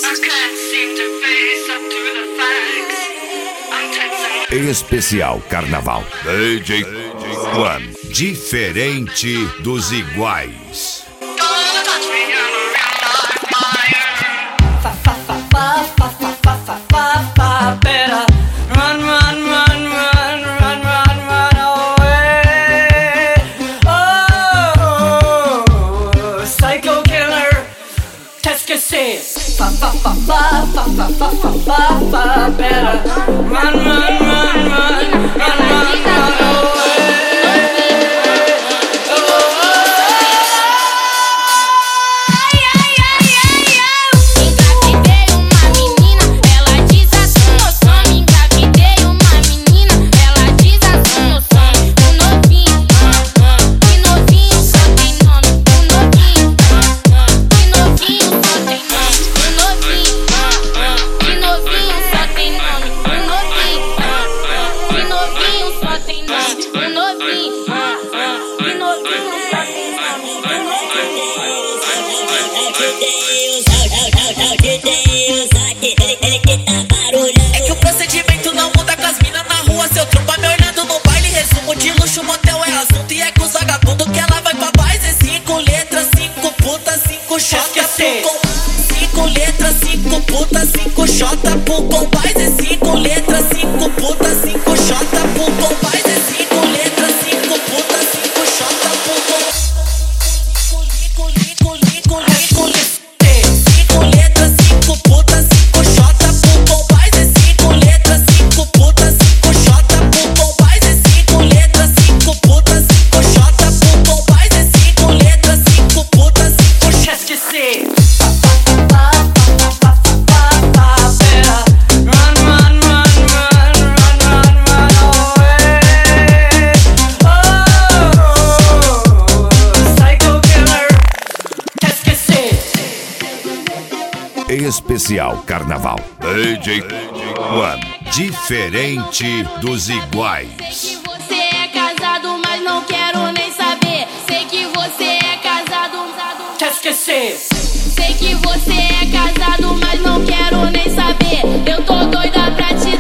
Especial Carnaval DJ One, diferente dos iguais. É que o procedimento não muda com as minas na rua. Seu tromba me olhando no baile. Resumo de luxo, motel é assunto. E é com os vagabundos que ela vai pra paz. É 5 letras, 5 putas, 5 xota com 5 letras, 5 putas, 5 xota pro compás. É 5 letras, 5 putas, 5 xota pro compás. É 5 letras, 5 putas, 5 xota pro compás. 5 letras, 5 putas, 5 xota pro compás. É 5 letras, 5 putas, 5 xota pro compás. É 5 letras, 5 putas, 5 xota pro compás. É 5 letras, 5 putas, 5 xota. Esqueci. Especial Carnaval DJ One, diferente dos iguais. Sei que você é casado, mas não quero nem saber. Sei que você é casado, Quer esquecer? sei que você é casado, mas não quero nem saber. Eu tô doida pra te